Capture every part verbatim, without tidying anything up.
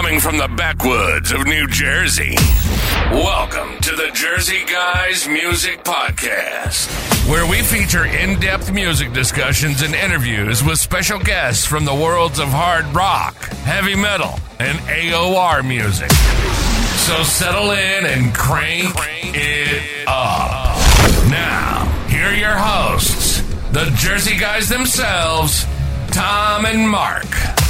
Coming from the backwoods of New Jersey, welcome to the Jersey Guys Music Podcast, where we feature in-depth music discussions and interviews with special guests from the worlds of hard rock, heavy metal, and A O R music. So settle in and crank it up. Now, here are your hosts, the Jersey Guys themselves, Tom and Mark.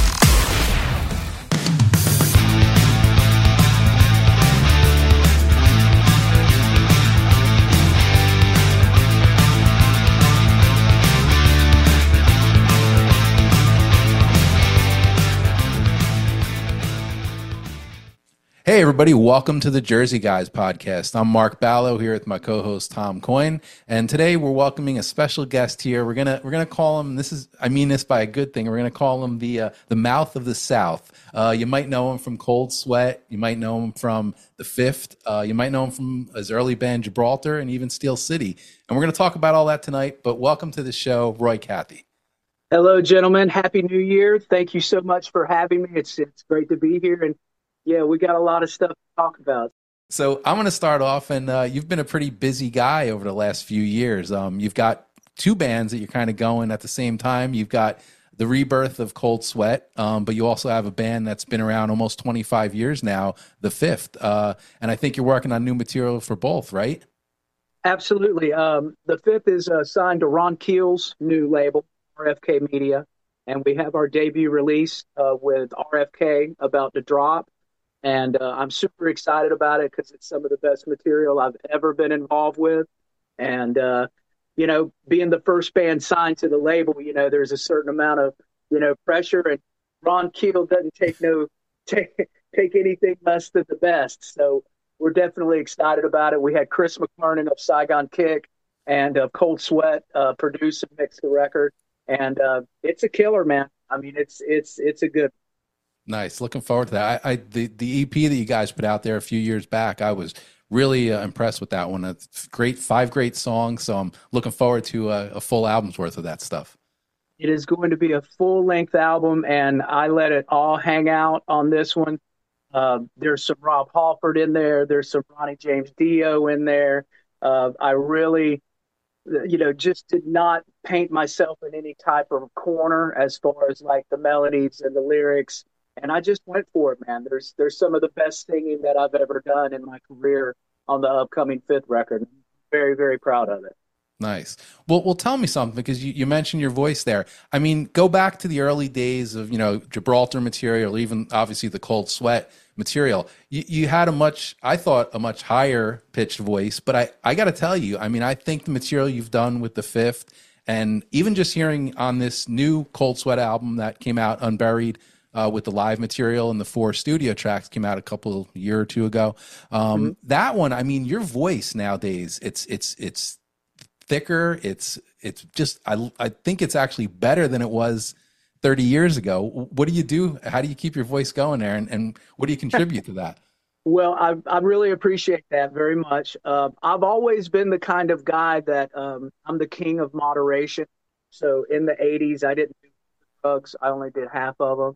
Hey everybody, welcome to the Jersey Guys podcast. I'm Mark Ballo here with my co-host Tom Coyne, and today we're welcoming a special guest here. We're gonna we're gonna call him. This is I mean this by a good thing. We're gonna call him the uh, the Mouth of the South. Uh, you might know him from Cold Sweat. You might know him from The Fifth. Uh, you might know him from his early band Gibraltar and even Steel City. And we're gonna talk about all that tonight. But welcome to the show, Roy Cathy. Hello, gentlemen. Happy New Year. Thank you so much for having me. It's it's great to be here, and yeah, we got a lot of stuff to talk about. So I'm going to start off, and uh, you've been a pretty busy guy over the last few years. Um, you've got two bands that you're kind of going at the same time. You've got the rebirth of Cold Sweat, um, but you also have a band that's been around almost twenty-five years now, The Fifth. Uh, and I think you're working on new material for both, right? Absolutely. Um, The Fifth is uh, signed to Ron Keel's new label, R F K Media, and we have our debut release uh, with R F K about to drop. And uh, I'm super excited about it because it's some of the best material I've ever been involved with. And, uh, you know, being the first band signed to the label, you know, there's a certain amount of, you know, pressure. And Ron Keel doesn't take no take, take anything less than the best. So we're definitely excited about it. We had Chris McClernand of Saigon Kick and of Cold Sweat uh, produce and mix the record. And uh, it's a killer, man. I mean, it's it's it's a good Nice. Looking forward to that. I, I the, the E P that you guys put out there a few years back, I was really uh, impressed with that one. It's great, five great songs. So I'm looking forward to a, a full album's worth of that stuff. It is going to be a full length album, and I let it all hang out on this one. Uh, there's some Rob Halford in there. There's some Ronnie James Dio in there. Uh, I really, you know, just did not paint myself in any type of corner as far as like the melodies and the lyrics. And I just went for it, man. There's there's some of the best singing that I've ever done in my career on the upcoming Fifth record. Very, very proud of it. Nice. Well, well, tell me something, because you, you mentioned your voice there. I mean, go back to the early days of, you know, Gibraltar material, even obviously the Cold Sweat material. You, you had a much, I thought, a much higher pitched voice. But I, I got to tell you, I mean, I think the material you've done with the Fifth, and even just hearing on this new Cold Sweat album that came out, Unburied, Uh, with the live material and the four studio tracks came out a couple year or two ago. Um, mm-hmm. That one, I mean, your voice nowadays, it's it's it's thicker. It's it's just I I think it's actually better than it was thirty years ago. What do you do? How do you keep your voice going there, and, and what do you contribute to that? Well, I I really appreciate that very much. Uh, I've always been the kind of guy that um, I'm the king of moderation. So in the eighties, I didn't do drugs. I only did half of them.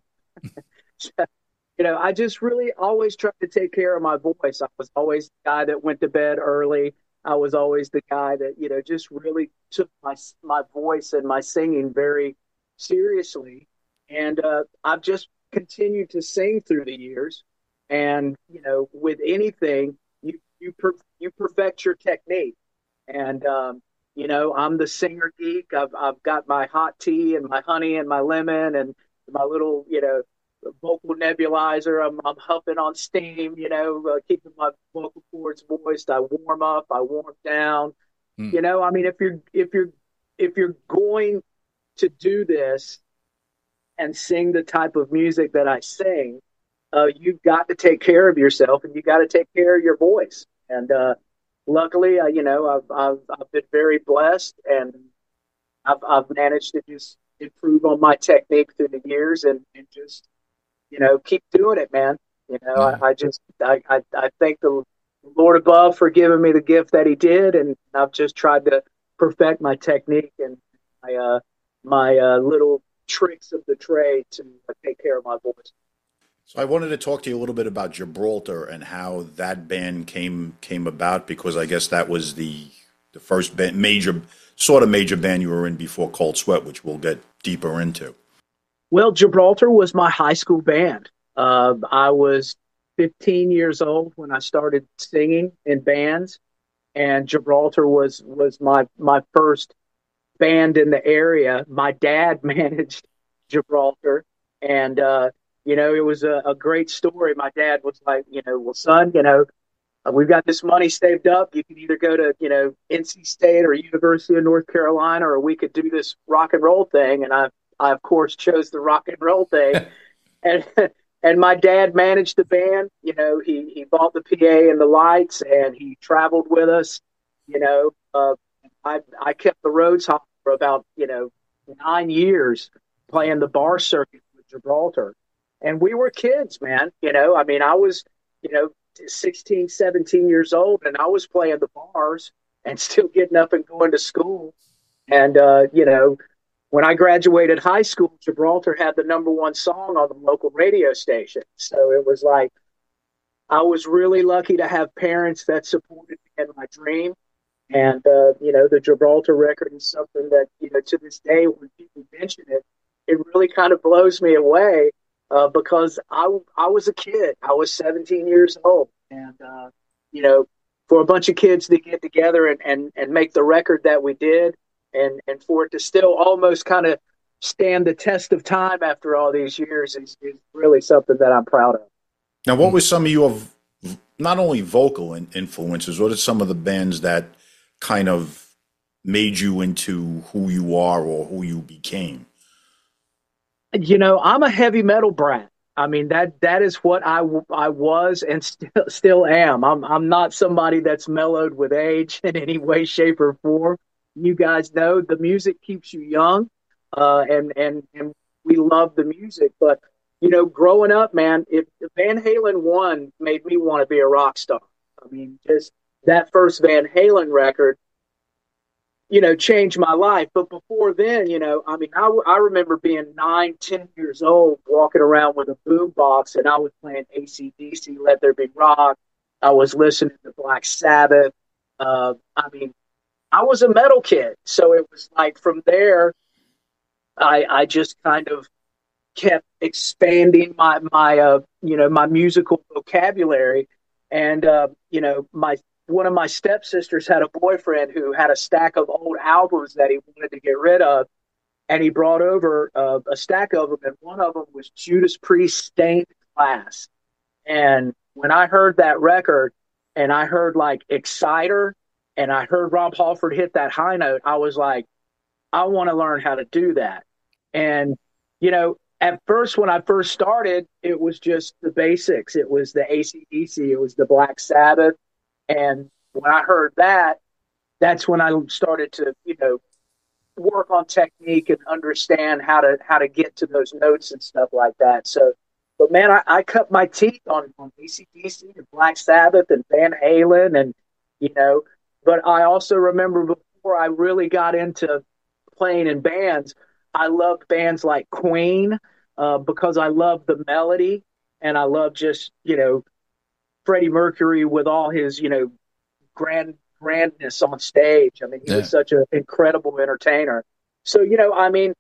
You know, I just really always tried to take care of my voice. I was always the guy that went to bed early. I was always the guy that, you know, just really took my my voice and my singing very seriously. And uh, I've just continued to sing through the years. And, you know, with anything, you you per- you perfect your technique. And, um, you know, I'm the singer geek. I've I've got my hot tea and my honey and my lemon and my little, you know, vocal nebulizer. I'm, I'm huffing on steam, you know, uh, keeping my vocal cords moist. I warm up, I warm down. Mm. You know, I mean, if you're if you're if you're going to do this and sing the type of music that I sing, uh, you've got to take care of yourself, and you got to take care of your voice. And uh, luckily, uh, you know, I've, I've I've been very blessed, and I've I've managed to just improve on my technique through the years, and, and just, you know, keep doing it, man. You know, yeah. I, I just, I, I, I thank the Lord above for giving me the gift that he did. And I've just tried to perfect my technique and my, uh, my uh, little tricks of the trade to uh, take care of my voice. So I wanted to talk to you a little bit about Gibraltar and how that band came came about, because I guess that was the the first band, major sort of major band you were in before Cold Sweat, which we'll get deeper into. Well, Gibraltar was my high school band. Uh, I was fifteen years old when I started singing in bands, and Gibraltar was was my my first band in the area. My dad managed Gibraltar, and uh, you know, it was a, a great story. My dad was like, you know, well, son, you know, uh, we've got this money saved up. You can either go to, you know, N C State or University of North Carolina, or we could do this rock and roll thing. And I, I of course, chose the rock and roll thing. and and my dad managed the band. You know, he he bought the P A and the lights, and he traveled with us. You know, uh, I I kept the roads hot for about, you know, nine years playing the bar circuit with Gibraltar. And we were kids, man. You know, I mean, I was, you know, sixteen, seventeen years old, and I was playing the bars and still getting up and going to school. And, uh, you know, when I graduated high school, Gibraltar had the number one song on the local radio station. So it was like, I was really lucky to have parents that supported me in my dream. And, uh, you know, the Gibraltar record is something that, you know, to this day, when people mention it, it really kind of blows me away. Uh, because I, I was a kid. I was seventeen years old. And, uh, you know, for a bunch of kids to get together and, and, and make the record that we did, and, and for it to still almost kind of stand the test of time after all these years is, is really something that I'm proud of. Now, what were some of your, not only vocal influences, what are some of the bands that kind of made you into who you are or who you became? You know, I'm a heavy metal brat. I mean, that that is what I, I was and still still am. I'm I'm not somebody that's mellowed with age in any way, shape, or form. You guys know the music keeps you young, uh, and and and we love the music. But you know, growing up, man, if, if Van Halen one made me want to be a rock star. I mean, just that first Van Halen record, you know, changed my life. But before then, you know, I mean, I, I remember being nine, ten years old, walking around with a boom box, and I was playing A C D C, Let There Be Rock. I was listening to Black Sabbath. Uh, I mean, I was a metal kid. So it was like from there, I, I just kind of kept expanding my, my uh, you know, my musical vocabulary. And, uh, you know, my one of my stepsisters had a boyfriend who had a stack of old albums that he wanted to get rid of. And he brought over uh, a stack of them. And one of them was Judas Priest, Stained Glass. And when I heard that record and I heard like Exciter and I heard Rob Halford hit that high note, I was like, I want to learn how to do that. And, you know, at first, when I first started, it was just the basics. It was the A C D C, it was the Black Sabbath. And when I heard that, that's when I started to, you know, work on technique and understand how to how to get to those notes and stuff like that. So, but man, I, I cut my teeth on, on A C D C and Black Sabbath and Van Halen, and you know. But I also remember before I really got into playing in bands, I loved bands like Queen uh, because I loved the melody and I loved just, you know, Freddie Mercury with all his, you know, grand grandness on stage. I mean, he yeah. was such an incredible entertainer. So, you know, I mean,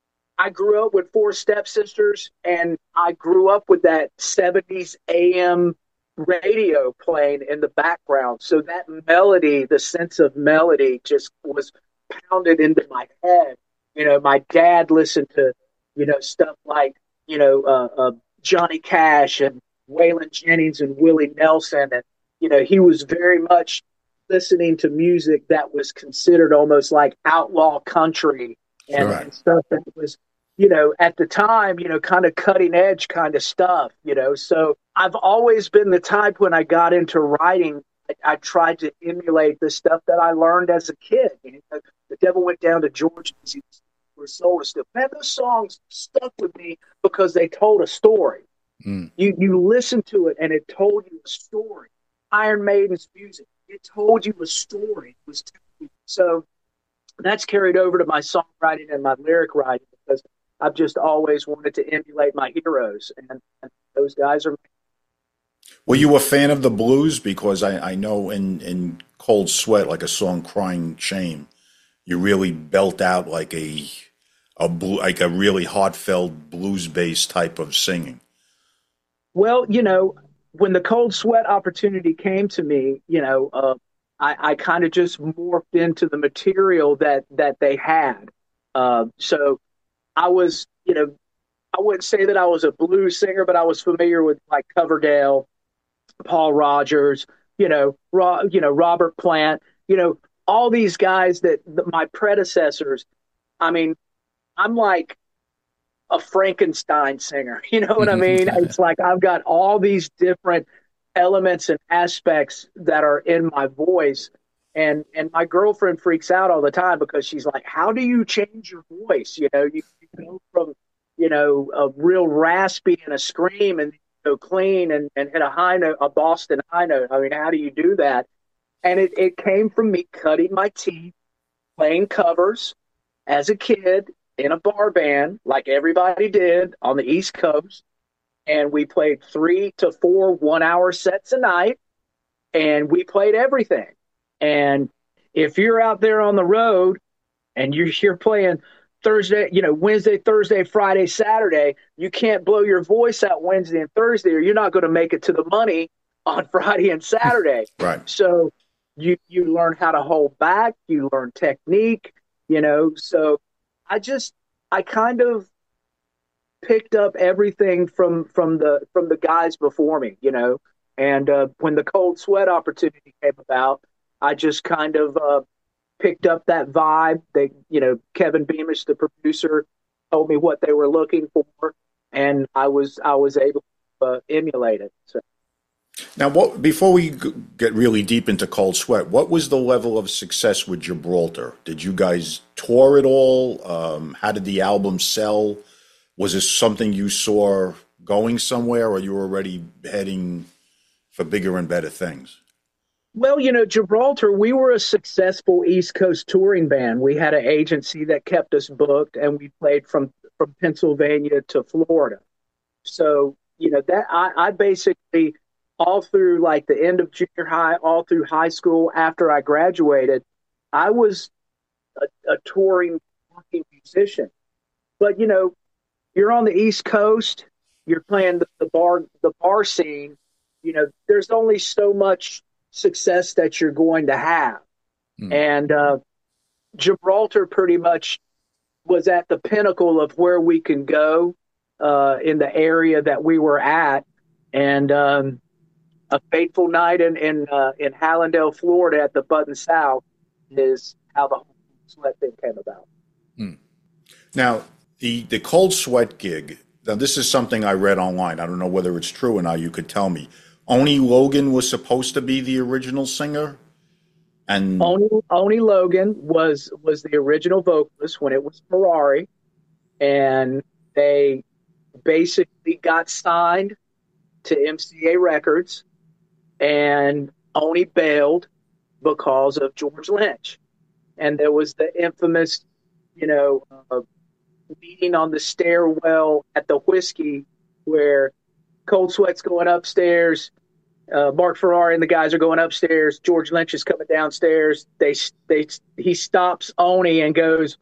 I grew up with four stepsisters, and I grew up with that seventies A M radio playing in the background. So that melody, the sense of melody just was pounded into my head. You know, my dad listened to, you know, stuff like, you know, uh, uh, Johnny Cash and Waylon Jennings and Willie Nelson. And, you know, he was very much listening to music that was considered almost like outlaw country and, sure. and stuff that was, you know, at the time, you know, kind of cutting edge kind of stuff, you know. So I've always been the type when I got into writing, I, I tried to emulate the stuff that I learned as a kid. You know, The Devil Went Down to Georgia, where Soul is Still. Man, those songs stuck with me because they told a story. Mm. You you listened to it and it told you a story. Iron Maiden's music, it told you a story. It was so that's carried over to my songwriting and my lyric writing because I've just always wanted to emulate my heroes, and, and those guys are. Were you a fan of the blues? Because I, I know in, in Cold Sweat, like a song "Crying Shame," you really belt out like a a blue, like a really heartfelt blues based type of singing. Well, you know, when the Cold Sweat opportunity came to me, you know, uh, I, I kind of just morphed into the material that that they had. Uh, so I was, you know, I wouldn't say that I was a blues singer, but I was familiar with like Coverdale, Paul Rogers, you know, Ro- you know, Robert Plant, you know, all these guys that, that my predecessors. I mean, I'm like a Frankenstein singer. You know what I mean? It's like I've got all these different elements and aspects that are in my voice. And and my girlfriend freaks out all the time because she's like, how do you change your voice? You know, you, you go from, you know, a real raspy and a scream and go clean and, and hit a high note, a Boston high note. I mean, how do you do that? And it, it came from me cutting my teeth, playing covers as a kid in a bar band like everybody did on the East Coast. And we played three to four one-hour sets a night, and we played everything. And if you're out there on the road and you're, you're playing Thursday, you know, Wednesday, Thursday, Friday, Saturday, you can't blow your voice out Wednesday and Thursday, or you're not going to make it to the money on Friday and Saturday. Right. So you you learn how to hold back, you learn technique, you know. So I just I kind of picked up everything from from the from the guys before me, you know. And uh, when the Cold Sweat opportunity came about, I just kind of uh, picked up that vibe. They, you know, Kevin Beamish, the producer, told me what they were looking for, and I was I was able to uh, emulate it. So. Now, what before we get really deep into Cold Sweat, what was the level of success with Gibraltar? Did you guys tour at all? Um, how did the album sell? Was this something you saw going somewhere, or you were already heading for bigger and better things? Well, you know, Gibraltar, we were a successful East Coast touring band. We had an agency that kept us booked, and we played from, from Pennsylvania to Florida. So, you know, that I, I basically, all through like the end of junior high, all through high school, after I graduated, I was a, a touring working musician. But, you know, you're on the East Coast, you're playing the, the bar, the bar scene, you know, there's only so much success that you're going to have. Mm. And uh, Gibraltar pretty much was at the pinnacle of where we can go uh, in the area that we were at. And um, a fateful night in in, uh, in Hallandale, Florida at the Button South is how the whole Sweat thing came about. Mm. Now, the, the Cold Sweat gig, now this is something I read online. I don't know whether it's true or not. You could tell me. Oni Logan was supposed to be the original singer, and Oni, Oni Logan was was the original vocalist when it was Ferrari, and they basically got signed to M C A Records, and Oni bailed because of George Lynch, and there was the infamous, you know, uh, meeting on the stairwell at the Whiskey where Cold Sweat's going upstairs. Uh, Mark Ferrari and the guys are going upstairs. George Lynch is coming downstairs. They, they, he stops Oni and goes,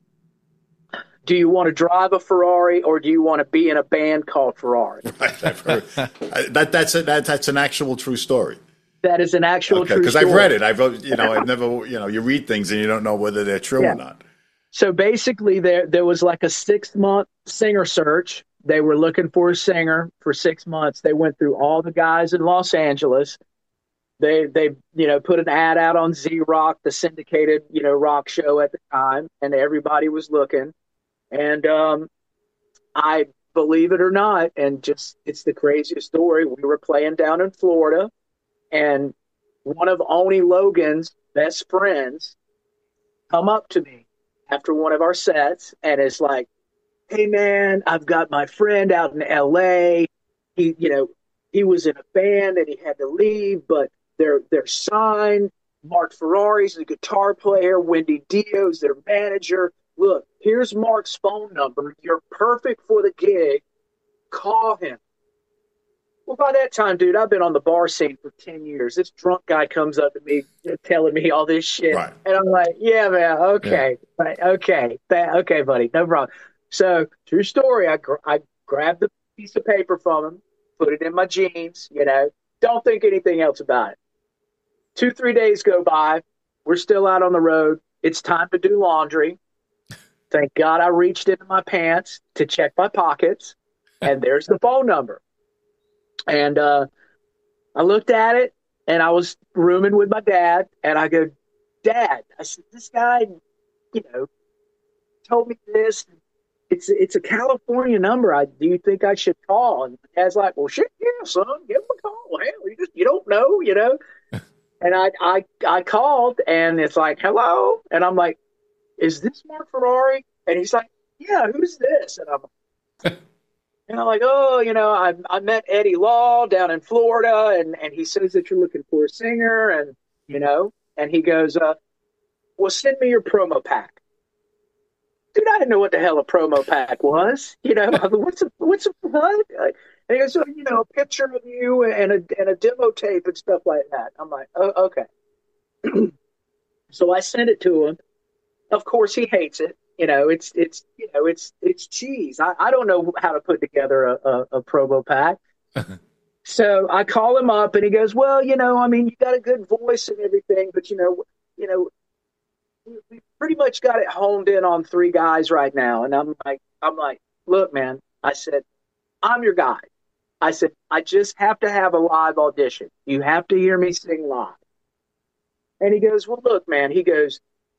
"Do you want to drive a Ferrari, or do you want to be in a band called Ferrari?" Right, I've heard that. That's a, that, that's an actual true story. That is an actual okay, true because story. I've read it. I've you know I've never you know you read things and you don't know whether they're true yeah. or not. So basically, there there was like a six month singer search. They were looking for a singer for six months. They went through all the guys in Los Angeles. They, they, you know, put an ad out on Z-Rock, the syndicated, you know, rock show at the time, and everybody was looking. And um, I, believe it or not, and just, it's the craziest story. We were playing down in Florida, and one of Oni Logan's best friends come up to me after one of our sets and is like, "Hey man, I've got my friend out in L A. He, you know, he was in a band and he had to leave, but they're they're signed. Mark Ferrari's the guitar player. Wendy Dio's their manager. look, here's Mark's phone number. You're perfect for the gig. Call him. Well, by that time, dude, I've been on the bar scene for ten years. This drunk guy comes up to me telling me all this shit. Right. And I'm like, yeah, man, okay. Yeah. Right, okay. Okay, buddy, no problem. So, true story, I, gr- I grabbed the piece of paper from him, put it in my jeans, you know, don't think anything else about it. Two, three days go by. We're still out on the road. It's time to do laundry. Thank God I reached into my pants to check my pockets, and there's the phone number. And uh, I looked at it, and I was rooming with my dad, and I go, Dad, I said, this guy, you know, told me this. It's it's a California number. I do you think I should call? And my dad's like, well, shit, yeah, son, give him a call. Hell, you just you don't know, you know. And I I I called, and it's like, hello, and I'm like, is this Mark Ferrari? And he's like, yeah, who's this? And I'm like, and I'm like, oh, you know, I I met Eddie Law down in Florida, and, and he says that you're looking for a singer, and, you know, and he goes, uh, well, send me your promo pack. Dude, I didn't know what the hell a promo pack was. You know, I mean, what's a, what's a, what? And he goes, so, you know, a picture of you and a, and a demo tape and stuff like that. I'm like, oh, okay. So I sent it to him. Of course, he hates it. You know, it's, it's, you know, it's, it's cheese. I, I don't know how to put together a, a, a promo pack. So I call him up and he goes, well, you know, I mean, you got a good voice and everything, but you know, you know, we pretty much got it honed in on three guys right now. And I'm like, I'm like, look, man, I said, I'm your guy. I said, I just have to have a live audition. You have to hear me sing live. And he goes, well, look, man, he goes,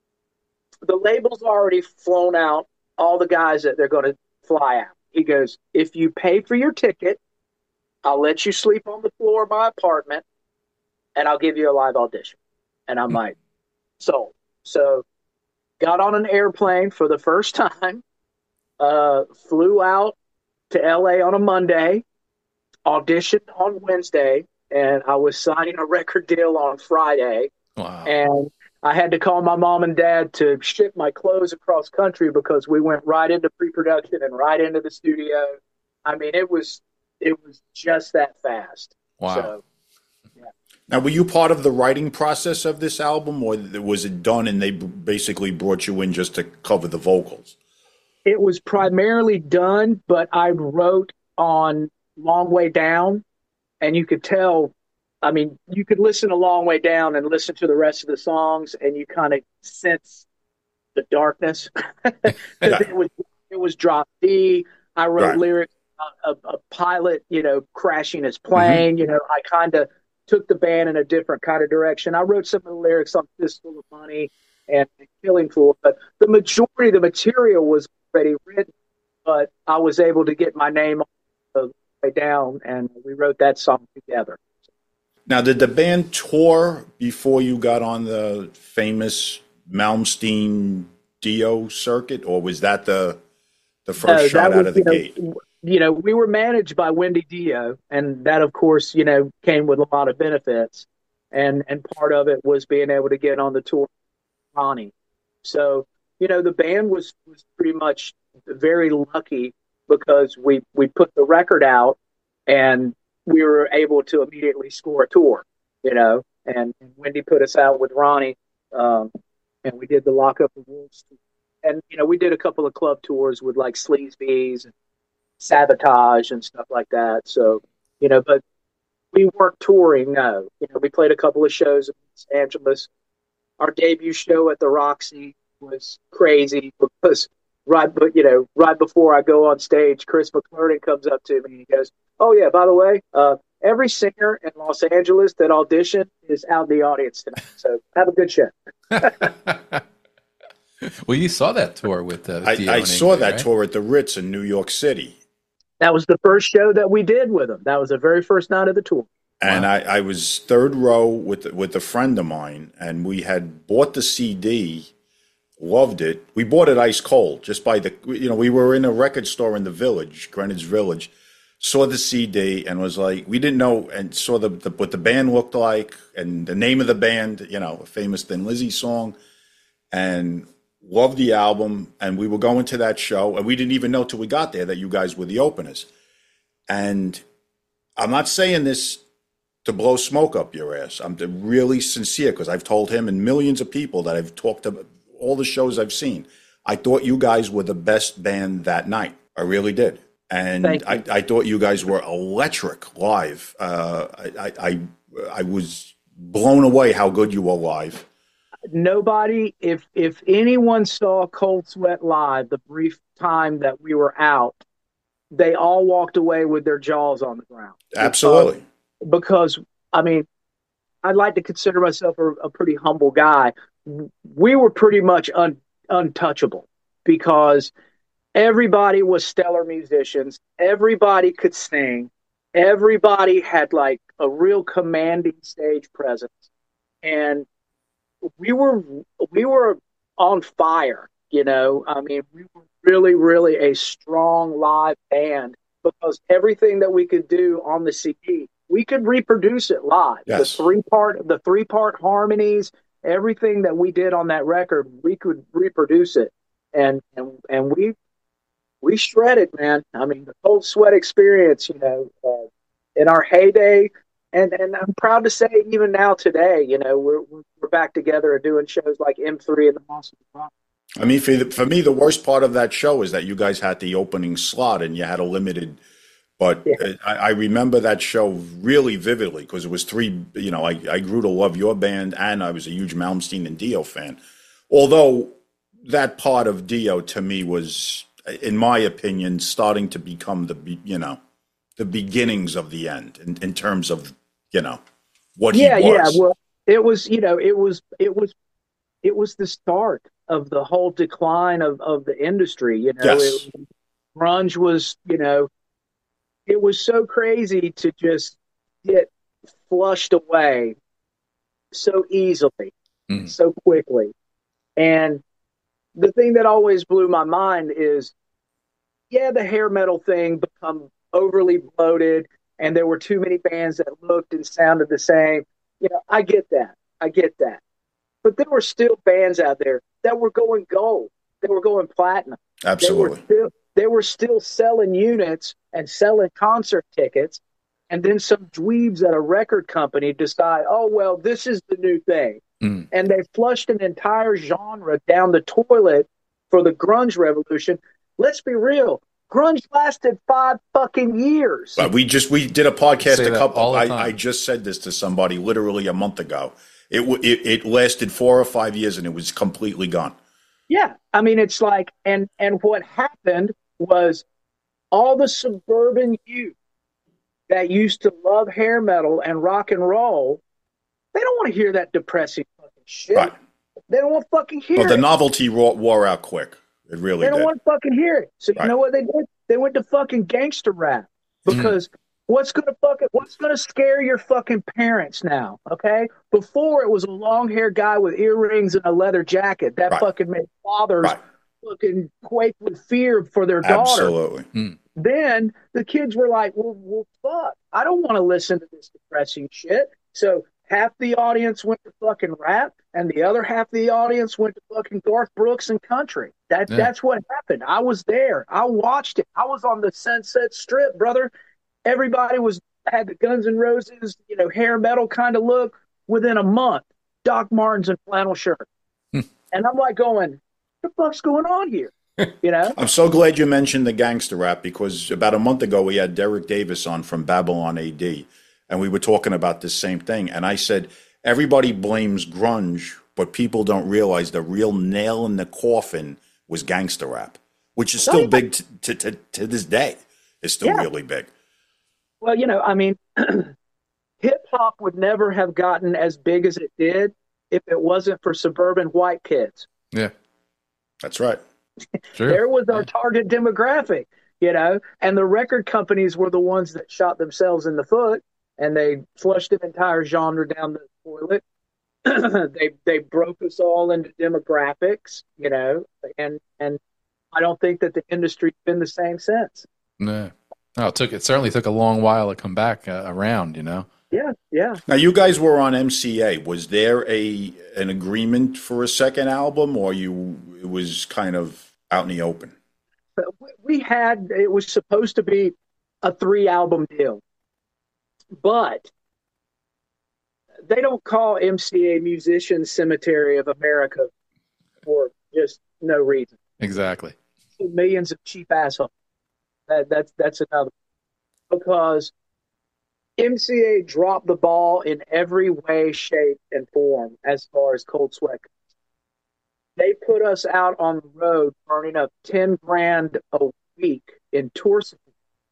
the label's already flown out all the guys that they're going to fly out. He goes, if you pay for your ticket, I'll let you sleep on the floor of my apartment and I'll give you a live audition. And I'm like, sold. So got on an airplane for the first time, uh, flew out to L A on a Monday, auditioned on Wednesday, and I was signing a record deal on Friday. Wow. And I had to call my mom and dad to ship my clothes across country because we went right into pre-production and right into the studio. I mean, it was it was just that fast. Wow. So, Now, were you part of the writing process of this album, or was it done and they basically brought you in just to cover the vocals? it was primarily done, but I wrote on Long Way Down, and you could tell, I mean, you could listen a long way down and listen to the rest of the songs, and you kind of sense the darkness. it was it was drop D. I wrote right. lyrics, a, a pilot, you know, crashing his plane. Mm-hmm. You know, I kind of took the band in a different kind of direction. I wrote some of the lyrics on Fistful of Money and Killing Floor, but the majority of the material was already written, but I was able to get my name on the way down, and we wrote that song together. Now, did the band tour before you got on the famous Malmsteen Dio circuit, or was that the the first no, shot was, out of the you know, gate? You know, we were managed by Wendy Dio, and that, of course, you know, came with a lot of benefits. And and part of it was being able to get on the tour with Ronnie. So, you know, the band was, was pretty much very lucky because we, we put the record out and we were able to immediately score a tour, you know, and, and Wendy put us out with Ronnie, um, and we did the Lock Up the Wolves. And, you know, we did a couple of club tours with like Sleazebees and Sabotage and stuff like that. So, you know, but we weren't touring, no. You know, we played a couple of shows in Los Angeles. Our debut show at the Roxy was crazy because right, but you know, right before I go on stage, Chris McClurden comes up to me and he goes, "Oh yeah, by the way, uh, every singer in Los Angeles that auditioned is out in the audience tonight. So have a good show." Well, you saw that tour with uh, I, Dio I and saw Ingrid, that right? tour at the Ritz in New York City. That was the first show that we did with them. That was the very first night of the tour. And Wow. I, I was third row with with a friend of mine, and we had bought the C D, loved it. We bought it ice cold, just by the, you know, we were in a record store in the Village, Greenwich Village, saw the C D, and was like, we didn't know, and saw the, the what the band looked like, and the name of the band, you know, a famous Thin Lizzy song, and loved the album, and we were going to that show, and we didn't even know till we got there that you guys were the openers. And I'm not saying this to blow smoke up your ass. I'm really sincere because I've told him and millions of people that I've talked to, all the shows I've seen, I thought you guys were the best band that night. I really did. And I, I thought you guys were electric live. Uh, I, I, I was blown away how good you were live. Nobody, if if anyone saw Cold Sweat live, the brief time that we were out, they all walked away with their jaws on the ground. Absolutely. Because, because I mean, I'd like to consider myself a, a pretty humble guy. We were pretty much un, untouchable because everybody was stellar musicians. Everybody could sing. Everybody had like a real commanding stage presence. And we were, we were on fire, you know, I mean, we were really, really a strong live band because everything that we could do on the C D, we could reproduce it live. Yes. The three part, the three part harmonies, everything that we did on that record, we could reproduce it. And, and, and we, we shredded, man. I mean, the Cold Sweat Experience, you know, uh, in our heyday, and and I'm proud to say, even now today, you know, we're we're back together and doing shows like M three and the Monster Rock. I mean, for the, for me, the worst part of that show is that you guys had the opening slot and you had a limited. But yeah. I, I remember that show really vividly because it was three. You know, I I grew to love your band, and I was a huge Malmsteen and Dio fan. Although that part of Dio to me was, in my opinion, starting to become the you know the beginnings of the end in, in terms of you know what yeah, he was. Yeah, well, it was you know it was it was it was the start of the whole decline of, of the industry. You know, yes. it, grunge was you know it was so crazy to just get flushed away so easily, mm. so quickly, and the thing that always blew my mind is, yeah, the hair metal thing become overly bloated, and there were too many bands that looked and sounded the same. You know, I get that. I get that. But there were still bands out there that were going gold. They were going platinum. Absolutely. They were still, they were still selling units and selling concert tickets. And then some dweebs at a record company decide, oh, well, this is the new thing. Mm. And they flushed an entire genre down the toilet for the grunge revolution. Let's be real. Grunge lasted five fucking years. But we just we did a podcast a couple. All the I, time. I just said this to somebody literally a month ago. It, it it lasted four or five years and it was completely gone. Yeah, I mean it's like and and what happened was all the suburban youth that used to love hair metal and rock and roll, they don't want to hear that depressing fucking shit. Right. They don't want to fucking hear well, it. The novelty wore, wore out quick. It really They don't did. want to fucking hear it. So right. you know what they did? They went to fucking gangster rap because mm. what's gonna fucking what's gonna scare your fucking parents now? Okay, before it was a long haired guy with earrings and a leather jacket that right. fucking made fathers right. fucking quake with fear for their daughter. Absolutely. Mm. Then the kids were like, well, well, fuck, I don't want to listen to this depressing shit. So half the audience went to fucking rap, and the other half of the audience went to fucking Garth Brooks and country. That yeah. That's what happened. I was there. I watched it. I was on the Sunset Strip, brother. Everybody was had the Guns N' Roses, you know, hair metal kind of look. Within a month, Doc Martens and flannel shirt. and I'm like going, what the fuck's going on here? You know? I'm so glad you mentioned the gangster rap because about a month ago we had Derek Davis on from Babylon A D, and we were talking about this same thing. And I said, everybody blames grunge, but people don't realize the real nail in the coffin was gangster rap, which is still oh, yeah. big to, to, to, to this day. It's still yeah. really big. Well, you know, I mean, hip-hop would never have gotten as big as it did if it wasn't for suburban white kids. Yeah. That's right. Sure. There was our target demographic, you know, and the record companies were the ones that shot themselves in the foot, and they flushed an entire genre down the toilet. they they broke us all into demographics, you know, and and I don't think that the industry's been the same since. No, no, it took it certainly took a long while to come back uh, around, you know. Yeah, yeah. Now, you guys were on M C A. Was there a an agreement for a second album, or you it was kind of out in the open? But we had, it was supposed to be a three album deal, but they don't call M C A Musicians Cemetery of America for just no reason. Exactly. Millions of cheap assholes. That, that's that's another, because M C A dropped the ball in every way, shape, and form as far as Cold Sweat goes. They put us out on the road burning up ten grand a week in tour support,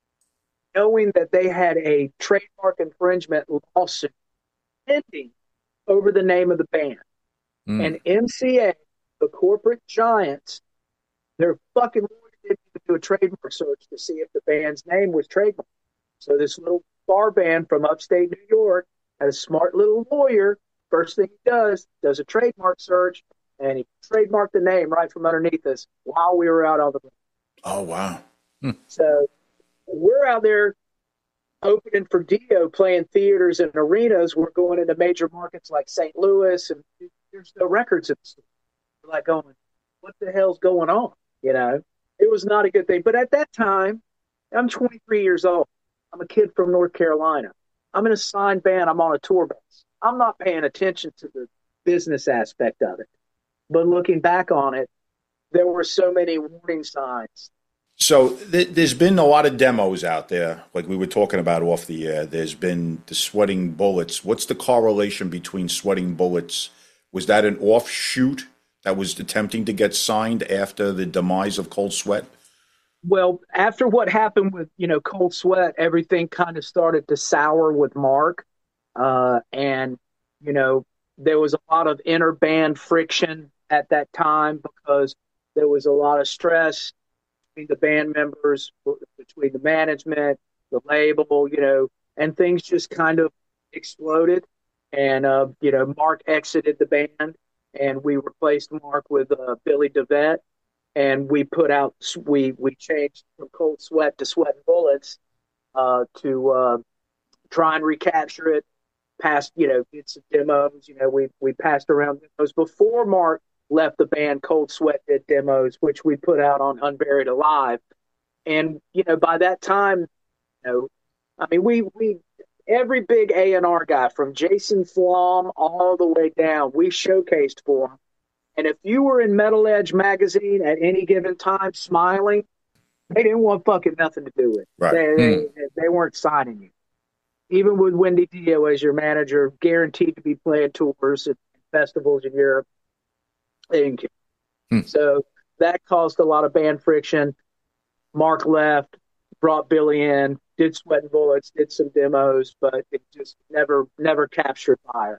knowing that they had a trademark infringement lawsuit pending over the name of the band. Mm. And M C A, the corporate giants, their fucking lawyer didn't even do a trademark search to see if the band's name was trademarked. So this little bar band from upstate New York had a smart little lawyer. First thing he does, does a trademark search, and he trademarked the name right from underneath us while we were out on the road. Oh, wow. Hmm. So we're out there opening for Dio, playing theaters and arenas. We're going into major markets like Saint Louis, and there's no records in the store. We're like going, what the hell's going on? You know, it was not a good thing. But at that time, I'm twenty-three years old. I'm a kid from North Carolina. I'm in a signed band. I'm on a tour bus. I'm not paying attention to the business aspect of it. But looking back on it, there were so many warning signs. So th- there's been a lot of demos out there, like we were talking about off the air. There's been the Sweating Bullets. What's the correlation between Sweating Bullets? Was that an offshoot that was attempting to get signed after the demise of Cold Sweat? Well, after what happened with, you know, Cold Sweat, everything kind of started to sour with Mark. Uh, and, you know, there was a lot of inter-band friction at that time because there was a lot of stress between the band members, between the management, the label, you know, and things just kind of exploded. And, uh, you know, Mark exited the band, and we replaced Mark with uh, Billy DeVette. And we put out, we we changed from Cold Sweat to Sweating Bullets uh, to uh, try and recapture it. Passed, you know, did some demos. You know, we we passed around demos before Mark left the band. Cold Sweat did demos, which we put out on Unburied Alive. And you know, by that time, you know, I mean, we we every big A and R guy from Jason Flom all the way down, we showcased for him. And if you were in Metal Edge magazine at any given time smiling, they didn't want fucking nothing to do with it. Right. They, Hmm. they, they weren't signing you. Even with Wendy Dio as your manager, guaranteed to be playing tours at festivals in Europe. They didn't care. Hmm. So that caused a lot of band friction. Mark left, brought Billy in, did Sweating Bullets, did some demos, but it just never, never captured fire.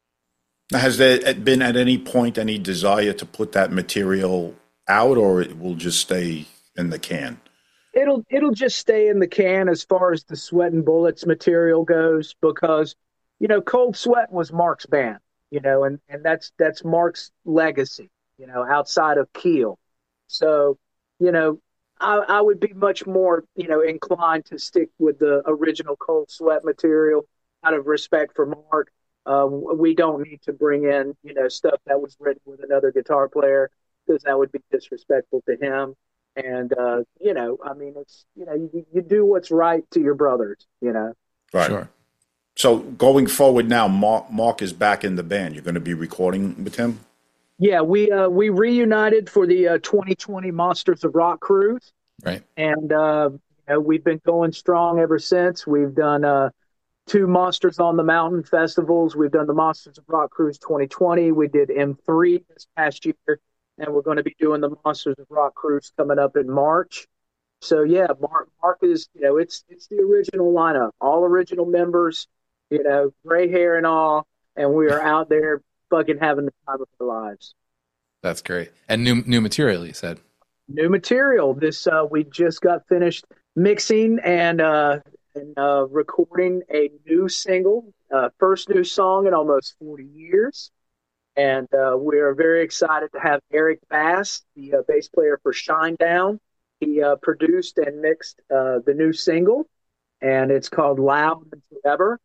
Has there been at any point any desire to put that material out, or it will just stay in the can? It'll it'll just stay in the can as far as the Sweating Bullets material goes, because, you know, Cold Sweat was Mark's band, you know, and, and that's that's Mark's legacy, you know, outside of Keel. So, you know, I, I would be much more, you know, inclined to stick with the original Cold Sweat material out of respect for Mark. Uh, we don't need to bring in, you know, stuff that was written with another guitar player, because that would be disrespectful to him. And, uh, you know, I mean, it's, you know, you, you do what's right to your brothers, you know. Right. Sure. So going forward now, Mark, Mark is back in the band. You're going to be recording with him? Yeah, we uh, we reunited for the uh, twenty twenty Monsters of Rock cruise. Right. And, uh, you know, we've been going strong ever since. We've done uh, two Monsters on the Mountain festivals. We've done the Monsters of Rock Cruise twenty twenty. We did M three this past year, and we're going to be doing the Monsters of Rock Cruise coming up in March. So yeah, Mark, Mark is, you know, it's it's the original lineup, all original members, you know, gray hair and all, and we are out there fucking having the time of our lives. That's great. And new new material, you said. New material. This uh, we just got finished mixing and uh, and uh, recording a new single, uh, first new song in almost forty years. And uh, we are very excited to have Eric Bass, the uh, bass player for Shinedown. He uh, produced and mixed uh, the new single, and it's called Loud and Forever.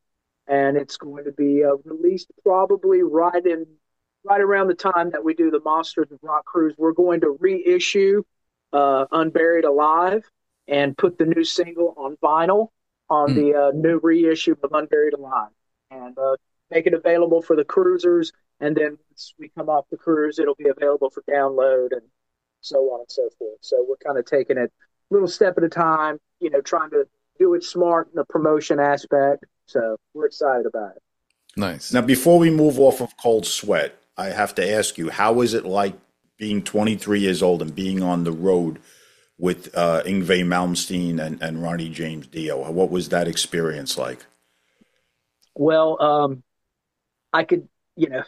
and it's going to be uh, released probably right in right around the time that we do the Monsters of Rock cruise. We're going to reissue uh, Unburied Alive and put the new single on vinyl on mm. the uh, new reissue of Unburied Alive, and uh, make it available for the cruisers. And then once we come off the cruise, it'll be available for download and so on and so forth. So we're kind of taking it a little step at a time, you know, trying to do it smart in the promotion aspect. So we're excited about it. Nice. Now, before we move off of Cold Sweat, I have to ask you, how is it like being twenty-three years old and being on the road with uh, Yngwie Malmsteen and, and Ronnie James Dio? What was that experience like? Well, um, I could, you know.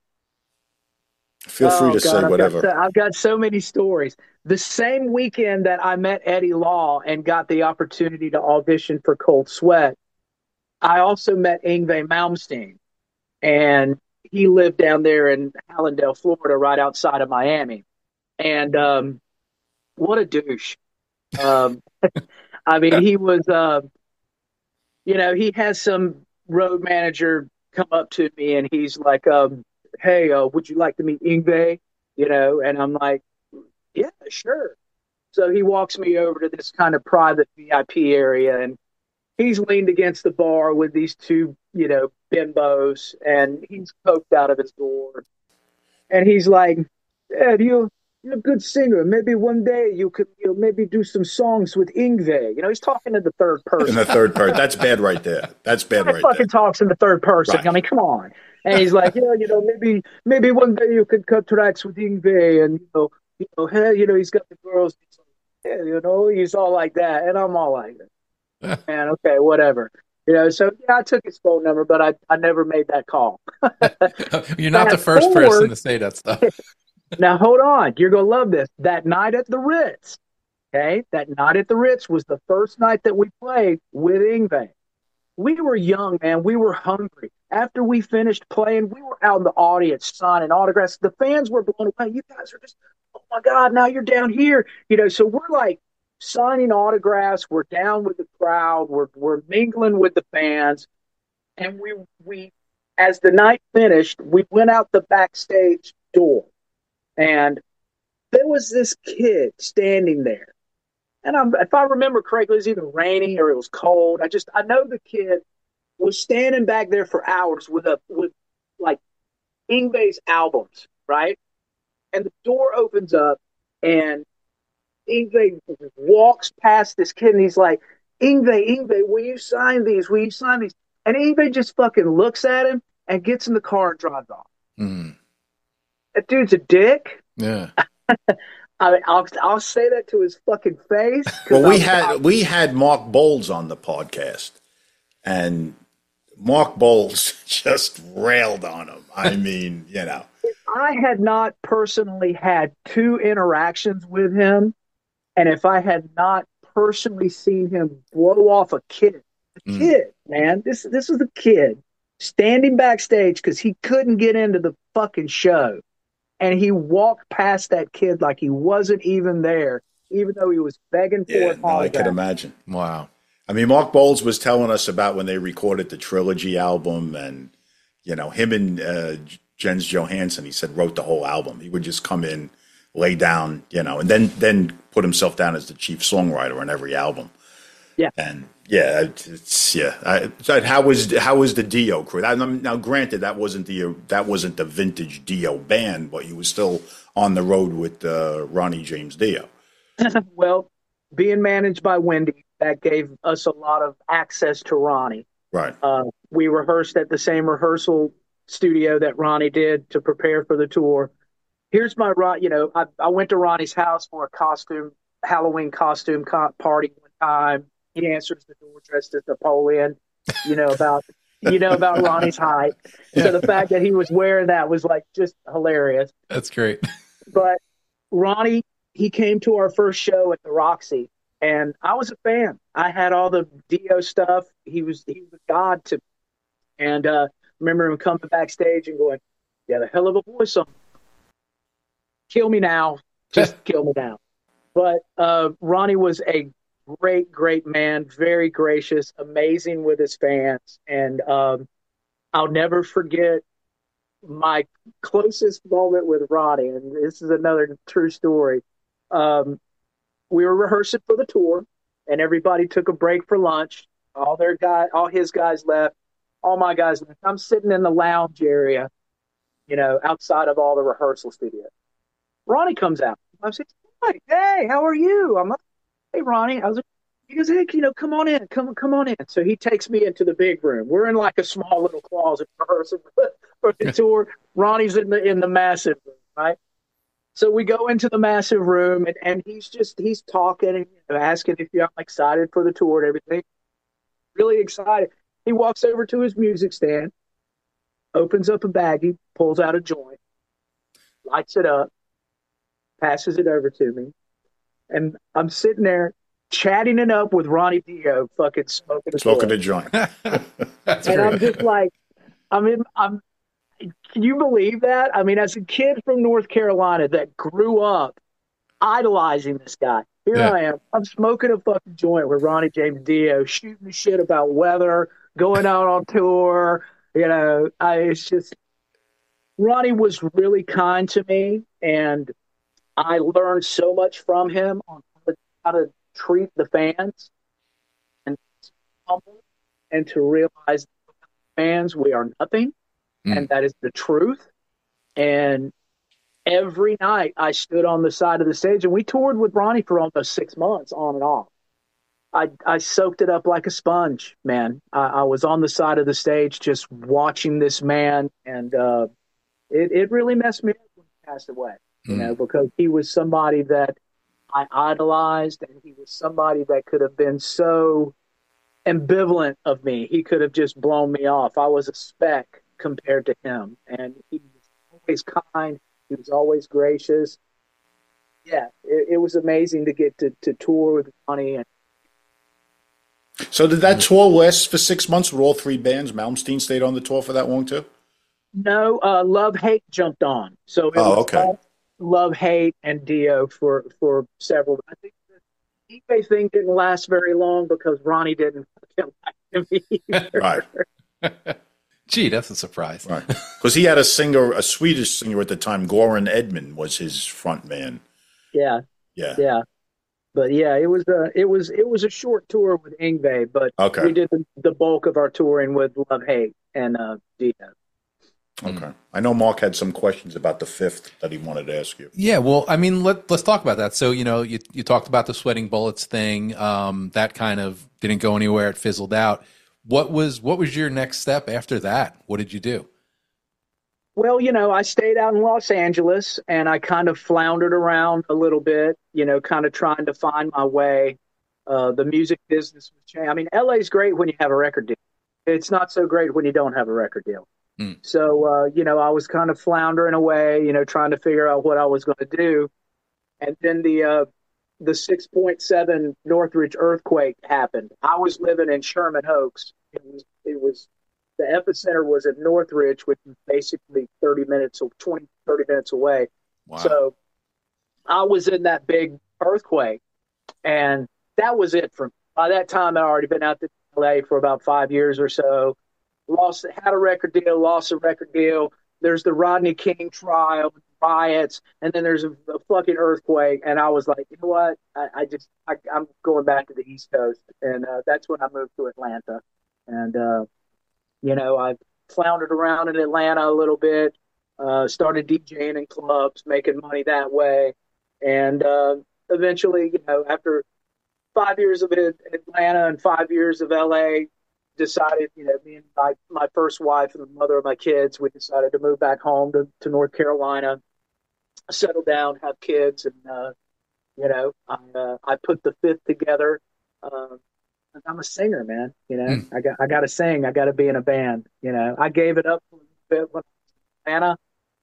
Feel free oh, to God, say I've whatever. Got so, I've got so many stories. The same weekend that I met Eddie Law and got the opportunity to audition for Cold Sweat, I also met Yngwie Malmsteen. And he lived down there in Hallandale, Florida, right outside of Miami. And um, what a douche. Um, I mean, he was, uh, you know, he has some road manager come up to me and he's like, um, hey, uh, would you like to meet Yngwie? You know, and I'm like, yeah, sure. So he walks me over to this kind of private V I P area, and he's leaned against the bar with these two, you know, bimbos, and he's poked out of his door. And he's like, Ed, you, you're a good singer. Maybe one day you could, you know, maybe do some songs with Yngwie. You know, he's talking in the third person. In the third person. That's bad right there. That's bad right fucking there. talks in the third person. Right. I mean, come on. And he's like, yeah, you know, maybe maybe one day you could cut tracks with Yngwie, and you know, you know, hey, you know, he's got the girls. He's like, yeah, you know, he's all like that, and I'm all like that. Man, okay, whatever. You know, so yeah, I took his phone number, but I, I never made that call. You're not the first forward, person to say that stuff. Now hold on, you're gonna love this. That night at the Ritz, okay, that night at the Ritz was the first night that we played with Yngwie. We were young, man. We were hungry. After we finished playing, we were out in the audience signing autographs. The fans were blown away. You guys are just, oh my God, now you're down here. You know, so we're like signing autographs. We're down with the crowd. We're we're mingling with the fans. And we we as the night finished, we went out the backstage door. And there was this kid standing there. And I'm, if I remember correctly, it was either raining or it was cold. I just, I know the kid was standing back there for hours with a, with like Yngwie's albums, right? And the door opens up and Yngwie walks past this kid and he's like, Yngwie, Yngwie, will you sign these? Will you sign these? And Yngwie just fucking looks at him and gets in the car and drives off. Mm. That dude's a dick. Yeah. I mean, I'll I'll say that to his fucking face. Well, we I'm, had I'm, we had Mark Bowles on the podcast, and Mark Bowles just railed on him. I mean, you know, if I had not personally had two interactions with him, and if I had not personally seen him blow off a kid, a mm. kid, man, this this was a kid standing backstage because he couldn't get into the fucking show. And he walked past that kid like he wasn't even there, even though he was begging for yeah, it. No, I could imagine. Wow. I mean, Mark Bowles was telling us about when they recorded the Trilogy album, and, you know, him and uh, Jens Johansson, he said, wrote the whole album. He would just come in, lay down, you know, and then, then put himself down as the chief songwriter on every album. Yeah. And, yeah, it's, yeah. I, so how was how was the Dio crew? Now, now, granted, that wasn't the that wasn't the vintage Dio band, but he was still on the road with uh, Ronnie James Dio. Well, being managed by Wendy, that gave us a lot of access to Ronnie. Right. Uh, we rehearsed at the same rehearsal studio that Ronnie did to prepare for the tour. Here's my Ron. You know, I, I went to Ronnie's house for a costume Halloween costume co- party one time. He answers the door dressed as Napoleon, you know, about, you know, about Ronnie's height. Yeah. So the fact that he was wearing that was like just hilarious. That's great. But Ronnie, he came to our first show at the Roxy, and I was a fan. I had all the Dio stuff. He was, he was a god to me. And uh, remember him coming backstage and going, yeah, the hell of a voice on. Kill me now. Just kill me now. But uh, Ronnie was a great, great man, very gracious, amazing with his fans. And um, I'll never forget my closest moment with Ronnie. And this is another true story. Um, we were rehearsing for the tour, and everybody took a break for lunch. All their guy, all his guys left. All my guys left. I'm sitting in the lounge area, you know, outside of all the rehearsal studios. Ronnie comes out. I'm saying, "Hey, how are you?" I'm like, "Hey, Ronnie." I was like, he goes, "Hey, you know, come on in, come come on in." So he takes me into the big room. We're in like a small little closet rehearsing for the tour. Ronnie's in the in the massive room, right? So we go into the massive room, and, and he's just he's talking and you know, asking if I'm excited for the tour and everything. Really excited. He walks over to his music stand, opens up a baggie, pulls out a joint, lights it up, passes it over to me, and I'm sitting there chatting it up with Ronnie Dio, fucking smoking a Smoking a joint. joint. That's And great. I'm just like, I mean, I'm. Can you believe that? I mean, as a kid from North Carolina that grew up idolizing this guy, here Yeah. I am. I'm smoking a fucking joint with Ronnie James Dio, shooting shit about weather, going out on tour. You know, I, it's just Ronnie was really kind to me, and I learned so much from him on how to, how to treat the fans and humble, and to realize fans we are nothing, Mm. and that is the truth. And every night I stood on the side of the stage, and we toured with Ronnie for almost six months on and off. I, I soaked it up like a sponge, man. I, I was on the side of the stage just watching this man, and uh, it, it really messed me up when he passed away, you Mm. know, because he was somebody that I idolized, and he was somebody that could have been so ambivalent of me. He could have just blown me off. I was a speck compared to him, and he was always kind. He was always gracious. Yeah, it, it was amazing to get to, to tour with Ronnie. And So did that tour last for six months with all three bands? Malmsteen stayed on the tour for that long too? no, uh, Love Hate jumped on. So it Oh, was okay. all Love Hate and Dio for for several. I think the eBay thing didn't last very long because Ronnie didn't fucking like him either. Right. Gee, that's a surprise. Right. Because he had a singer, a Swedish singer at the time, Goran Edman was his front man. Yeah, Yeah. yeah. But yeah, it was a it was it was a short tour with Ingve, but Okay. we did the, the bulk of our touring with Love Hate and uh, Dio. Okay. I know Mark had some questions about the fifth that he wanted to ask you. Yeah, well, I mean, let, let's talk about that. So, you know, you, you talked about the Sweating Bullets thing. Um, that kind of didn't go anywhere. It fizzled out. What was what was your next step after that? What did you do? Well, you know, I stayed out in Los Angeles and I kind of floundered around a little bit, you know, kind of trying to find my way. Uh, the music business was changing. I mean, L A is great when you have a record deal. It's not so great when you don't have a record deal. Hmm. So, uh, you know, I was kind of floundering away, you know, trying to figure out what I was going to do. And then the uh, the six point seven Northridge earthquake happened. I was living in Sherman Oaks. It was, it was the epicenter was at Northridge, which was basically thirty minutes or twenty, thirty minutes away. Wow. So I was in that big earthquake, and that was it for me. By that time, I'd already been out to L A for about five years or so. Lost, had a record deal, lost a record deal. There's the Rodney King trial, riots, and then there's a, a fucking earthquake. And I was like, you know what? I, I just, I, I'm going back to the East Coast. And uh, that's when I moved to Atlanta. And, uh, you know, I floundered around in Atlanta a little bit, uh, started DJing in clubs, making money that way. And uh, eventually, you know, after five years of Atlanta and five years of L A, decided, you know, me and my, my first wife and the mother of my kids, we decided to move back home to, to North Carolina, settle down, have kids. And, uh, you know, I, uh, I put the fifth together. Um, I'm a singer, man. You know, Mm. I got, I got to sing. I got to be in a band. You know, I gave it up for a bit when I was in Atlanta.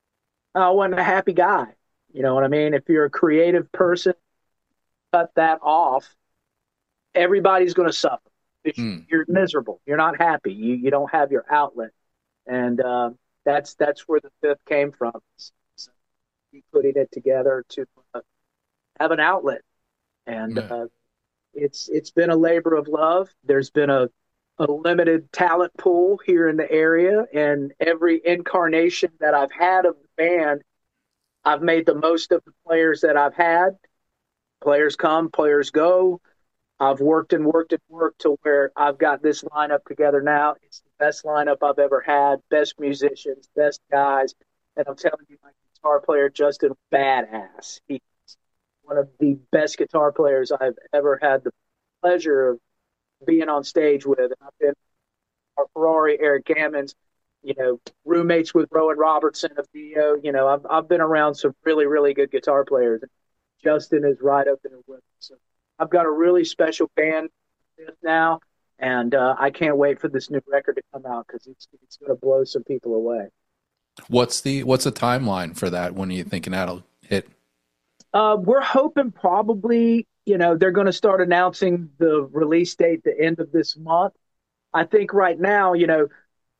I wasn't a happy guy. You know what I mean? If you're a creative person, cut that off, everybody's going to suffer. Mm. You're miserable. You're not happy. You you don't have your outlet, and uh, that's that's where the fifth came from. So he putting it together to uh, have an outlet, and Yeah. uh, it's it's been a labor of love. There's been a a limited talent pool here in the area, and every incarnation that I've had of the band, I've made the most of the players that I've had. Players come, players go. I've worked and worked and worked to where I've got this lineup together now. It's the best lineup I've ever had, best musicians, best guys. And I'm telling you, my guitar player, Justin, badass. He's one of the best guitar players I've ever had the pleasure of being on stage with. And I've been our Ferrari, Eric Gammons, you know, roommates with Rowan Robertson of Dio. You know, I've, I've been around some really, really good guitar players. Justin is right up there with them. So I've got a really special band now, and uh, I can't wait for this new record to come out because it's it's going to blow some people away. What's the what's the timeline for that? When are you thinking that'll hit? Uh, we're hoping probably, you know, they're going to start announcing the release date the end of this month. I think right now, you know,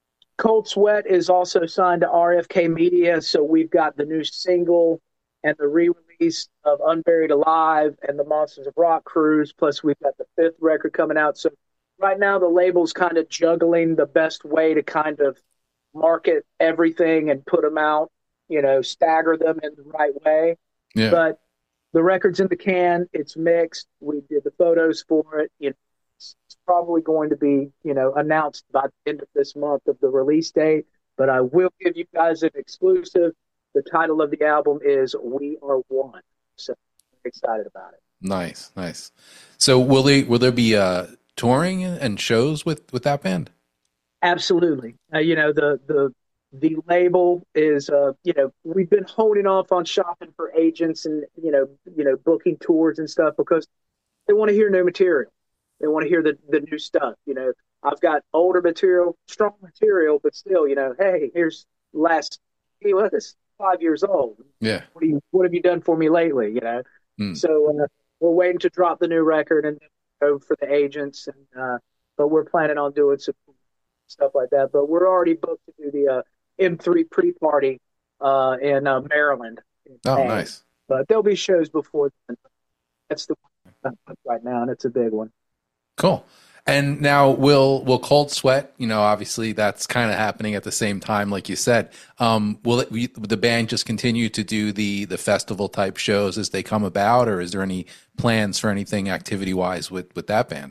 Cold Sweat is also signed to R F K Media, so we've got the new single and the re-release of Unburied Alive and the Monsters of Rock cruise, plus we've got the fifth record coming out. So right now the label's kind of juggling the best way to kind of market everything and put them out, you know, stagger them in the right way. Yeah. But the record's in the can, it's mixed, we did the photos for it, you know, it's, it's probably going to be, you know, announced by the end of this month of the release date, but I will give you guys an exclusive. The title of the album is We Are One. So I'm excited about it. Nice, nice. So will they will there be uh, touring and shows with, with that band? Absolutely. Uh, you know, the the the label is uh, you know, we've been holding off on shopping for agents and, you know, you know, booking tours and stuff because they want to hear new material. They want to hear the, the new stuff. You know, I've got older material, strong material, but still, you know, hey, here's last hey, what is five years old. Yeah. What do you, what have you done for me lately? You know? Mm. So uh, we're waiting to drop the new record and go for the agents. And, uh, but we're planning on doing some stuff like that. But we're already booked to do the uh, M three pre-party uh, in uh, Maryland. In Oh, May. nice. But there'll be shows before then. That's the one right now, and it's a big one. Cool. And now will will Cold Sweat, you know, obviously that's kind of happening at the same time, like you said. Um, will it, will the band just continue to do the the festival type shows as they come about, or is there any plans for anything activity wise with, with that band?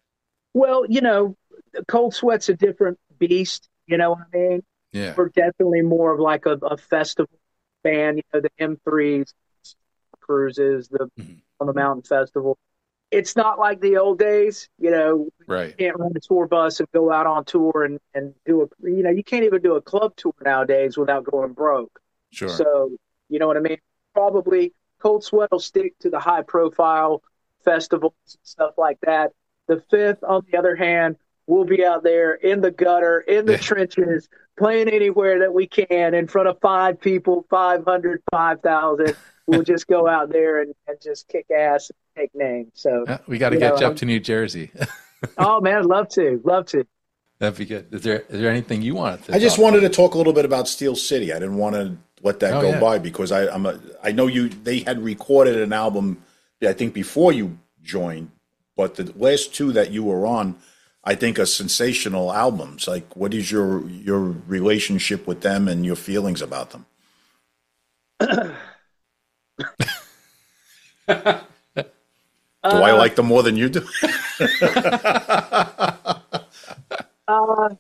Well, you know, Cold Sweat's a different beast. You know what I mean? Yeah. We're definitely more of like a, a festival band. You know, the M threes, cruises, the mm-hmm. on the Mountain Festival. It's not like the old days, you know, right. You can't run a tour bus and go out on tour and, and do a, you know, you can't even do a club tour nowadays without going broke. Sure. So, you know what I mean? Probably Cold Sweat will stick to the high profile festivals and stuff like that. The fifth, on the other hand, we'll be out there in the gutter, in the trenches, playing anywhere that we can in front of five people, five hundred, five thousand. We'll just go out there and, and just kick ass and take names. So yeah, we got to get know, you up I'm, to New Jersey. Oh man, I'd love to, love to. That'd be good. Is there is there anything you wanted to? I just wanted about? to talk a little bit about Steel City. I didn't want to let that oh, go yeah. by because I, I'm a. I know you. They had recorded an album, I think, before you joined, but the last two that you were on, I think, are sensational albums. Like, what is your your relationship with them and your feelings about them? Do I like them more than you do? uh,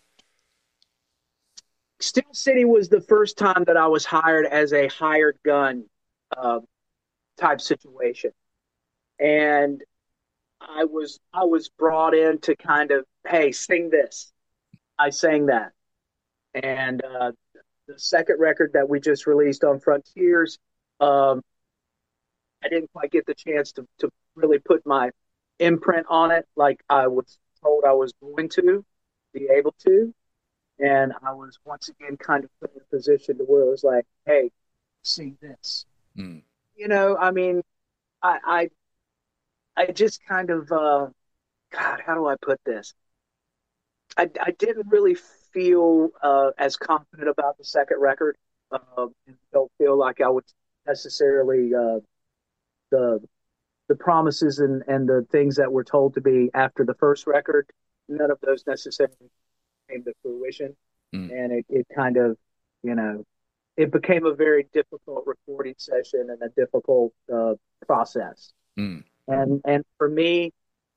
Steel City was the first time that I was hired as a hired gun uh, type situation, and I was I was brought in to kind of, hey, sing this. I sang that, and uh, the second record that we just released on Frontiers. Um, I didn't quite get the chance to, to really put my imprint on it like I was told I was going to be able to. And I was once again kind of put in a position to where it was like, hey, sing this. Mm. You know, I mean, I, I, I just kind of, uh, God, how do I put this? I, I didn't really feel uh, as confident about the second record. Uh, and don't feel like I was necessarily uh, the the promises and, and the things that were told to be after the first record, none of those necessarily came to fruition. Mm. And it, it kind of, you know, it became a very difficult recording session and a difficult uh, process. Mm. And and for me,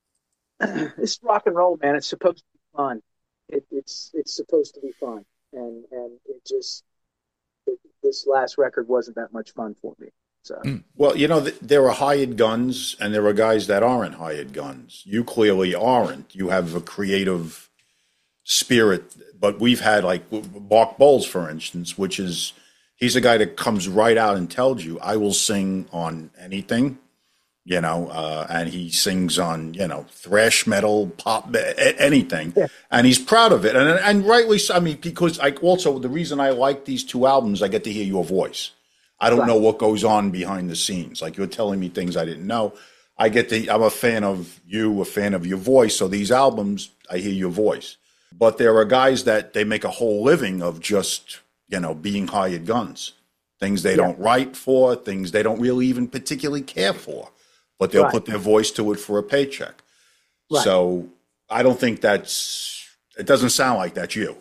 it's rock and roll, man. It's supposed to be fun. It, it's it's supposed to be fun, and and it just it, this last record wasn't that much fun for me. So mm. Well, you know, th- there are hired guns, and there are guys that aren't hired guns. You clearly aren't. You have a creative spirit, but we've had like Mark Bowles, for instance, which is he's a guy that comes right out and tells you, "I will sing on anything." You know, uh, and he sings on, you know, thrash metal, pop, anything. Yeah. And he's proud of it. And and rightly so. I mean, because I also, the reason I like these two albums, I get to hear your voice. I don't right. know what goes on behind the scenes. Like, you're telling me things I didn't know. I get to, I'm a fan of you, a fan of your voice. So these albums, I hear your voice. But there are guys that they make a whole living of just, you know, being hired guns. Things they yeah. don't write for, things they don't really even particularly care for. But they'll right. put their voice to it for a paycheck. Right. So I don't think that's, it doesn't sound like that's you.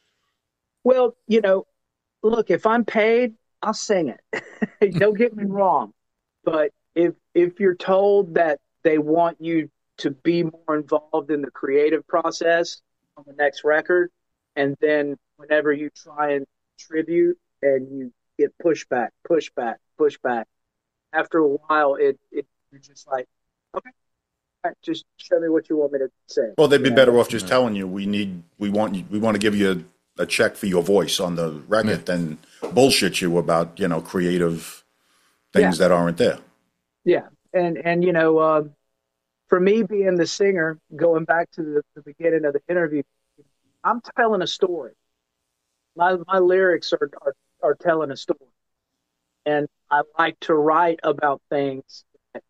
Well, you know, look, if I'm paid, I'll sing it. Don't get me wrong. But if if you're told that they want you to be more involved in the creative process on the next record, and then whenever you try and contribute and you get pushback, pushback, pushback, after a while, it, it you're just like, okay, right, just show me what you want me to say. Well, they'd be better off just telling you we need, we want you, we want to give you a, a check for your voice on the record yeah. than bullshit you about, you know, creative things yeah. that aren't there. Yeah, and and you know, uh, for me being the singer, going back to the, the beginning of the interview, I'm telling a story. My my lyrics are are, are telling a story, and I like to write about things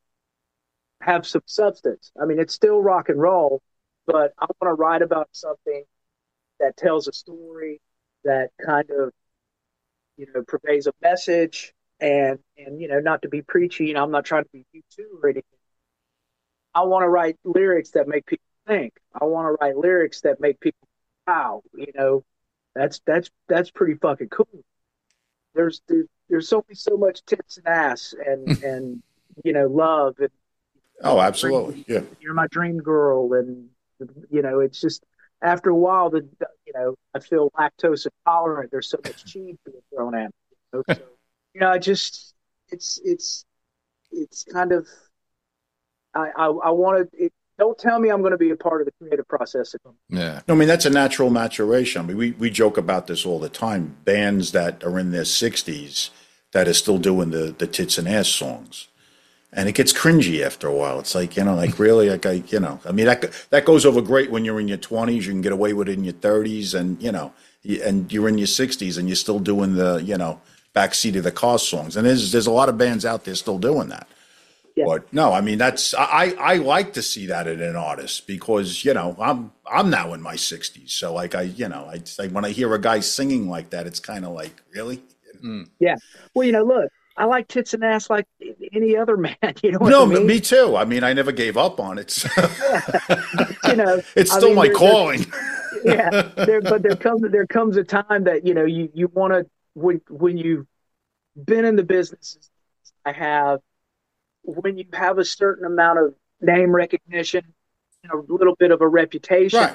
have some substance. I mean, it's still rock and roll, but I want to write about something that tells a story that kind of, you know, conveys a message and, and, you know, not to be preachy, and I'm not trying to be U two or anything. I want to write lyrics that make people think. I want to write lyrics that make people, wow, you know, that's, that's, that's pretty fucking cool. There's, there's, there's only so much tits and ass and, and, you know, love and, oh, absolutely. Yeah. You're my dream girl. And, you know, it's just after a while, the you know, I feel lactose intolerant. There's so much cheese being thrown at me. You know, so, you know I just, it's, it's, it's kind of, I, I, I want to, don't tell me I'm going to be a part of the creative process. Yeah. No, I mean, that's a natural maturation. I mean, we, we joke about this all the time. Bands that are in their sixties that are still doing the, the tits and ass songs. And it gets cringy after a while. It's like, you know, like really, like I, you know, I mean, that that goes over great when you're in your twenties. You can get away with it in your thirties, and you know, and you're in your sixties, and you're still doing the, you know, backseat of the car songs. And there's there's a lot of bands out there still doing that. Yeah. But no, I mean, that's I I like to see that in an artist because you know I'm I'm now in my sixties, so like I you know I like when I hear a guy singing like that, it's kind of like really. Mm. Yeah. Well, you know, look. I like tits and ass like any other man. You know what no, I mean? me too. I mean, I never gave up on it. So. Yeah. You know, it's still I mean, my there, calling. Yeah, there, but there comes there comes a time that you know you you want to when when you've been in the business I have, when you have a certain amount of name recognition and a little bit of a reputation. Right.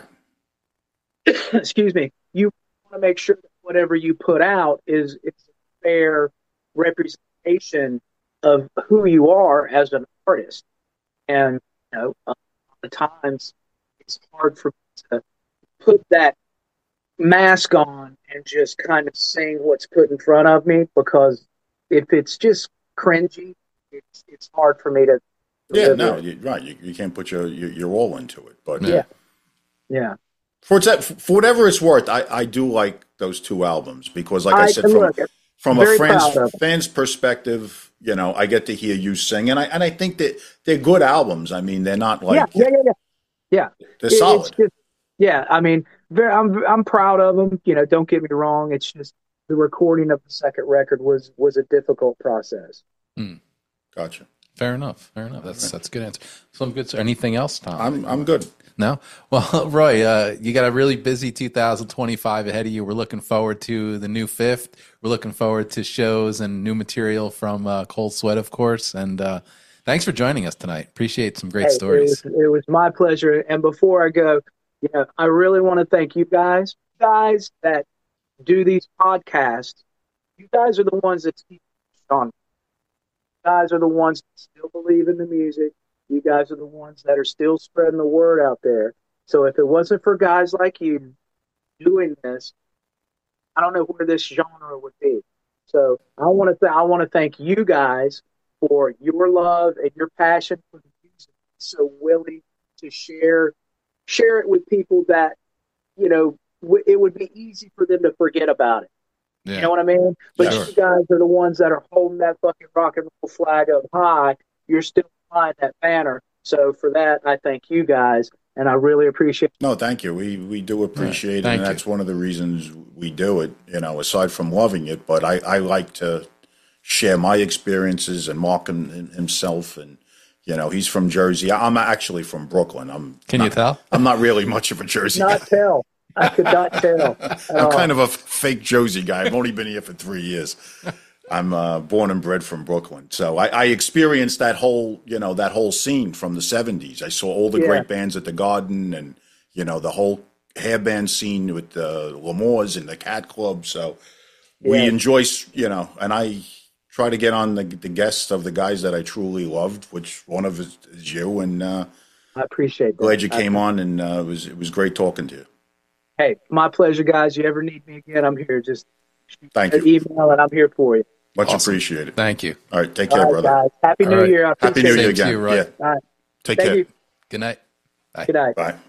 Excuse me. You want to make sure that whatever you put out is it's a fair representation of who you are as an artist. And you know, a lot of times it's hard for me to put that mask on and just kind of sing what's put in front of me, because if it's just cringy, it's it's hard for me to. Yeah, no, you, right. You, you can't put your, your your all into it, but yeah, yeah. For for whatever it's worth, I, I do like those two albums because, like I, I said, from look, from a fan's, fan's perspective, you know, I get to hear you sing, and I and I think that they're good albums. I mean, they're not like yeah, yeah, yeah, yeah. yeah. They're it, solid. Just, yeah, I mean, very, I'm I'm proud of them. You know, don't get me wrong. It's just the recording of the second record was was a difficult process. Mm. Gotcha. Fair enough. Fair enough. That's that's a good answer. Some good. Anything else, Tom? I'm I'm good. No? Well, Roy, uh, you got a really busy two thousand twenty-five ahead of you. We're looking forward to the new Fifth. We're looking forward to shows and new material from uh, Cold Sweat, of course. And uh, thanks for joining us tonight. Appreciate some great hey, stories. It was, it was my pleasure. And before I go, you know, I really want to thank you guys, guys that do these podcasts. You guys are the ones that keep on. You guys are the ones that still believe in the music. You guys are the ones that are still spreading the word out there. So if it wasn't for guys like you doing this, I don't know where this genre would be. So I want to th- I want to thank you guys for your love and your passion for the music. So willing to share share it with people that, you know, w- it would be easy for them to forget about it. Yeah. You know what I mean? But Sure. you guys are the ones that are holding that fucking rock and roll flag up high. You're still flying that banner. So for that, I thank you guys, and I really appreciate it. No, thank you. We we do appreciate Right. it, Thank and you. that's one of the reasons we do it. You know, aside from loving it, but I, I like to share my experiences, and Mark him, himself, and you know, he's from Jersey. I'm actually from Brooklyn. I'm Can not, you tell? I'm not really much of a Jersey guy. Not tell. I could not tell. I'm kind of a fake Jersey guy. I've only been here for three years. I'm uh, born and bred from Brooklyn, so I, I experienced that whole, you know, that whole scene from the seventies. I saw all the Yeah. great bands at the Garden, and you know, the whole hair band scene with the Lamores and the Cat Club. So we Yeah. enjoy, you know, and I try to get on the, the guests of the guys that I truly loved, which one of is, is you. And uh, I appreciate that. glad you I- came on, and uh, it was it was great talking to you. Hey, my pleasure, guys. You ever need me again, I'm here. Just Thank an you, email, and I'm here for you. much Awesome. appreciated. Thank you. All right, take All care, right, brother. guys. Happy All New right. Year. I Happy appreciate New it. Year Same to again. you, Roy. Yeah, All right. take Thank care. you. Good night. Bye. Good night. Bye.